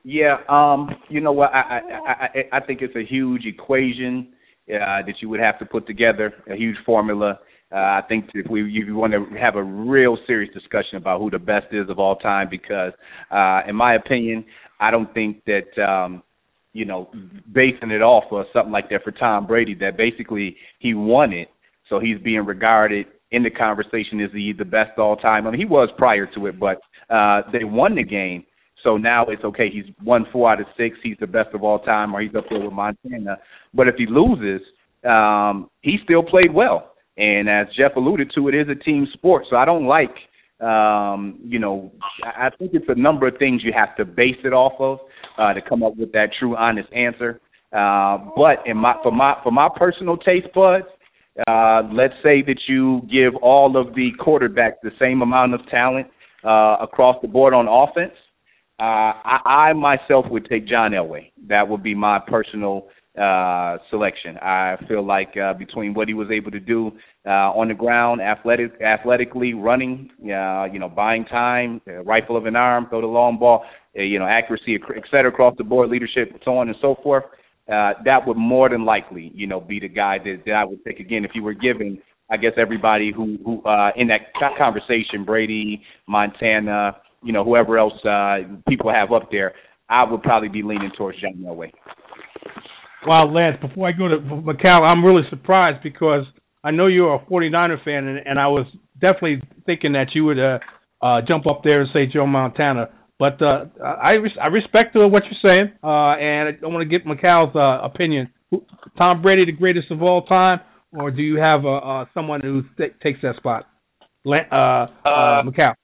Yeah, you know what? I think it's a huge equation that you would have to put together, a huge formula. I think if you want to have a real serious discussion about who the best is of all time, because in my opinion, I don't think that basing it off of something like that for Tom Brady, that basically he won it, so he's being regarded in the conversation as the best all time. I mean, he was prior to it, but they won the game. So now it's okay. He's won 4 out of 6. He's the best of all time, or he's up there with Montana. But if he loses, he still played well. And as Jeff alluded to, it is a team sport. So I don't like, I think it's a number of things you have to base it off of to come up with that true, honest answer. But for my personal taste buds, let's say that you give all of the quarterbacks the same amount of talent across the board on offense. I myself would take John Elway. That would be my personal selection. I feel like between what he was able to do on the ground, athletically, running, buying time, rifle of an arm, throw the long ball, accuracy, et cetera, across the board, leadership, so on and so forth, that would more than likely, be the guy that I would pick again if you were giving, I guess, everybody who in that conversation, Brady, Montana, whoever else people have up there, I would probably be leaning towards John Elway. Well, Lance, before I go to Macau, I'm really surprised because I know you're a 49er fan, and I was definitely thinking that you would jump up there and say Joe Montana. But I respect what you're saying, and I want to get Macau's opinion. Tom Brady, the greatest of all time, or do you have someone who takes that spot? Macau.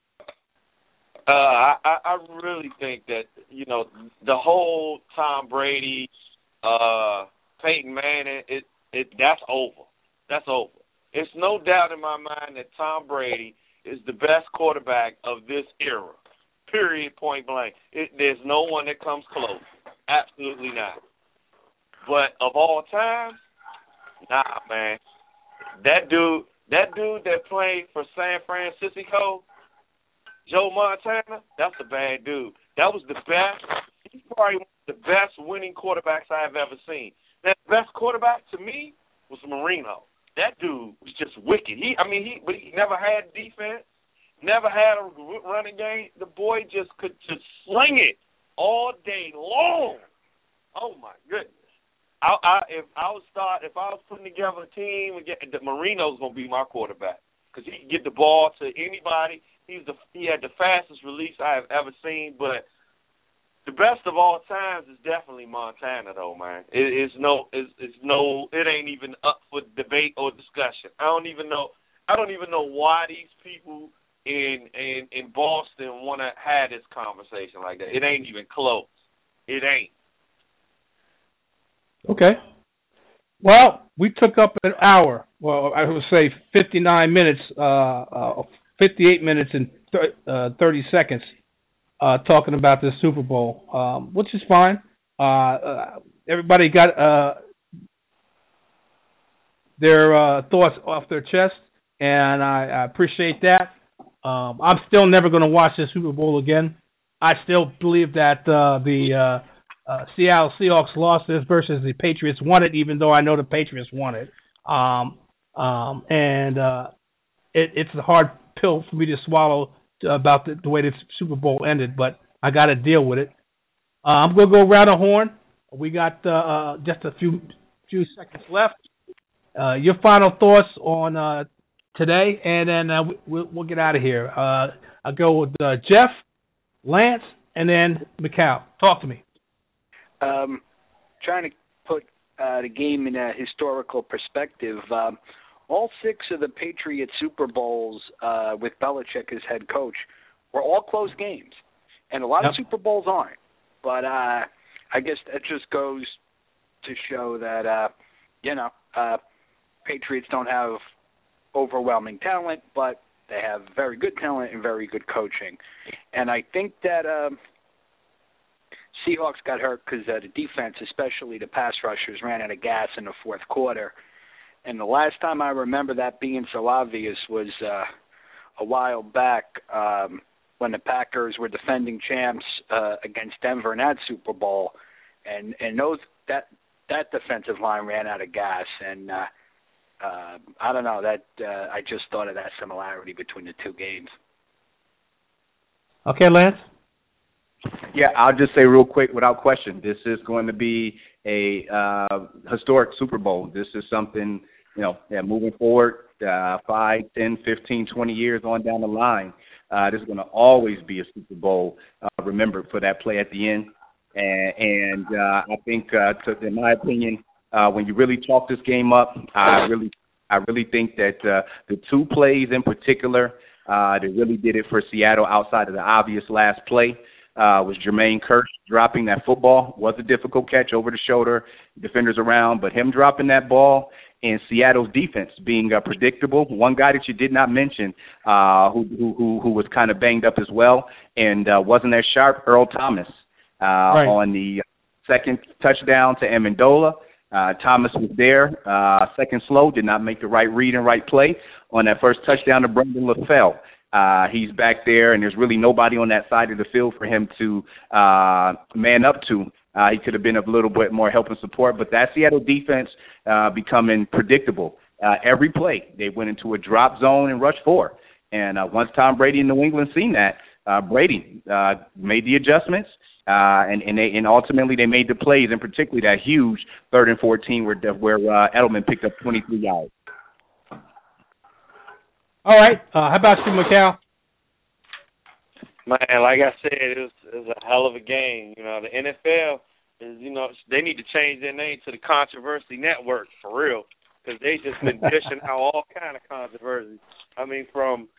I really think that, the whole Tom Brady, Peyton Manning, that's over. That's over. It's no doubt in my mind that Tom Brady is the best quarterback of this era. Period, point blank. There's no one that comes close. Absolutely not. But of all time, nah, man. That dude that played for San Francisco, Joe Montana, that's a bad dude. That was the best. He's probably one of the best winning quarterbacks I have ever seen. That best quarterback to me was Marino. That dude was just wicked. He never had defense, never had a running game. The boy just could just sling it all day long. Oh my goodness. If I was putting together a team, Marino's gonna be my quarterback because he can get the ball to anybody. He had the fastest release I have ever seen, but the best of all times is definitely Montana, though, man. It ain't even up for debate or discussion. I don't even know why these people in Boston want to have this conversation like that. It ain't even close. It ain't. Okay. Well, we took up an hour. Well, I would say 59 minutes, 58 minutes and 30 seconds talking about this Super Bowl, which is fine. Everybody got their thoughts off their chest, and I appreciate that. I'm still never going to watch this Super Bowl again. I still believe that the Seattle Seahawks lost this versus the Patriots won it, even though I know the Patriots won it. It's a hard pill for me to swallow about the way the Super Bowl ended, but I got to deal with it. I'm going to go around the horn. We got just a few seconds left. Your final thoughts on today, and then we'll get out of here. I'll go with Jeff, Lance, and then Macau. Talk to me. Trying to put the game in a historical perspective. All 6 of the Patriots Super Bowls with Belichick as head coach were all close games, and a lot of Super Bowls aren't. But I guess that just goes to show that Patriots don't have overwhelming talent, but they have very good talent and very good coaching. And I think that Seahawks got hurt because the defense, especially the pass rushers, ran out of gas in the fourth quarter. And the last time I remember that being so obvious was a while back when the Packers were defending champs against Denver in that Super Bowl, and that defensive line ran out of gas, and I don't know, that I just thought of that similarity between the two games. Okay, Lance? Yeah, I'll just say real quick, without question, this is going to be a historic Super Bowl. This is something, moving forward 5, 10, 15, 20 years on down the line. This is going to always be a Super Bowl remembered for that play at the end. And I think, in my opinion, when you really chalk this game up, I really think that the two plays in particular that really did it for Seattle outside of the obvious last play was Jermaine Kearse dropping that football. Was a difficult catch over the shoulder, defenders around, but him dropping that ball and Seattle's defense being predictable. One guy that you did not mention who was kind of banged up as well and wasn't as sharp, Earl Thomas. Right. On the second touchdown to Amendola. Thomas was there, second slow, did not make the right read and right play on that first touchdown to Brendan LaFell. He's back there, and there's really nobody on that side of the field for him to man up to. He could have been a little bit more help and support, but that Seattle defense becoming predictable. Every play, they went into a drop zone and rush 4. And once Tom Brady in New England seen that, Brady made the adjustments. And ultimately they made the plays, and particularly that huge 3rd and 14 where Edelman picked up 23 yards. All right. How about you, Mikal? Man, like I said, it was a hell of a game. The NFL is, they need to change their name to the Controversy Network for real, because they just been dishing out all kind of controversy. I mean, from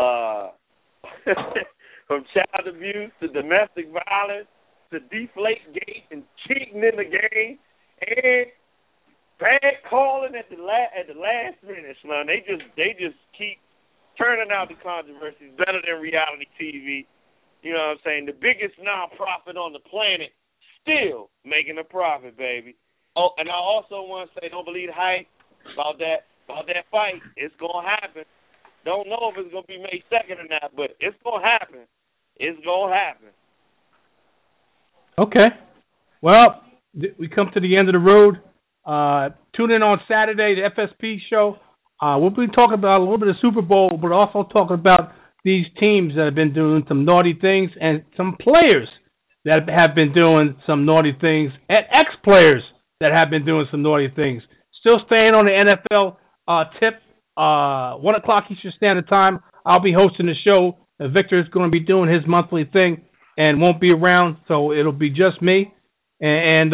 child abuse to domestic violence to Deflategate and cheating in the game and bad calling at the last minute, man. They just keep turning out the controversies better than reality TV. You know what I'm saying? The biggest nonprofit on the planet still making a profit, baby. Oh, and I also want to say, don't believe the hype about that fight. It's gonna happen. Don't know if it's gonna be May 2nd or not, but it's gonna happen. It's gonna happen. Okay. Well, we come to the end of the road. Tune in on Saturday, the FSP show. We'll be talking about a little bit of Super Bowl, but also talking about these teams that have been doing some naughty things and some players that have been doing some naughty things and ex-players that have been doing some naughty things. Still staying on the NFL tip, 1 o'clock Eastern Standard Time. I'll be hosting the show. Victor is going to be doing his monthly thing and won't be around, so it'll be just me. And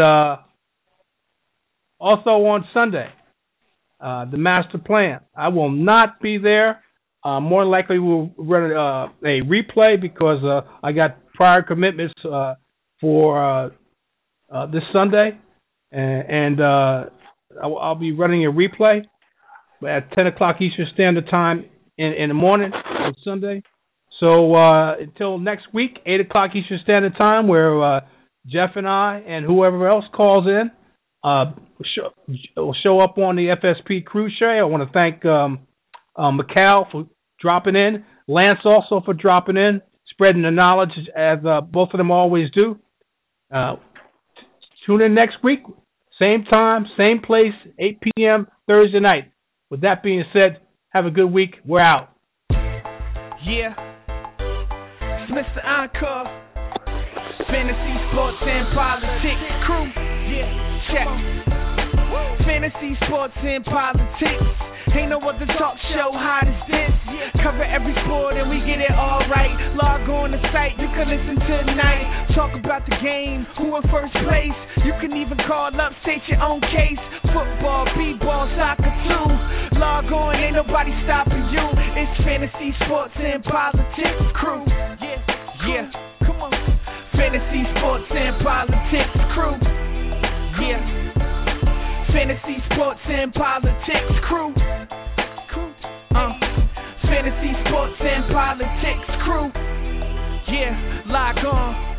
also on Sunday, the Master Plan. I will not be there. More likely we'll run a replay because I got prior commitments for this Sunday. And I'll be running a replay at 10 o'clock Eastern Standard Time in the morning on Sunday. So until next week, 8 o'clock Eastern Standard Time, where Jeff and I and whoever else calls in will show up on the FSP Crew Show. I want to thank Mikal for dropping in, Lance also for dropping in, spreading the knowledge as both of them always do. Tune in next week, same time, same place, 8 p.m. Thursday night. With that being said, have a good week. We're out. Yeah. It's Mr. Encore. Fantasy, sports, and politics crew. Yeah, check. Fantasy, sports, and politics. Ain't no other talk show hot as this. Cover every sport and we get it all right. Log on the site, you can listen tonight. Talk about the game, who in first place. You can even call up, state your own case. Football, b-ball, soccer too. Log on, ain't nobody stopping you. It's Fantasy, sports, and politics crew. Yeah, come on. Fantasy, sports, and politics crew. Yeah. Fantasy, sports, and politics crew. Fantasy, sports, and politics crew. Yeah, log on.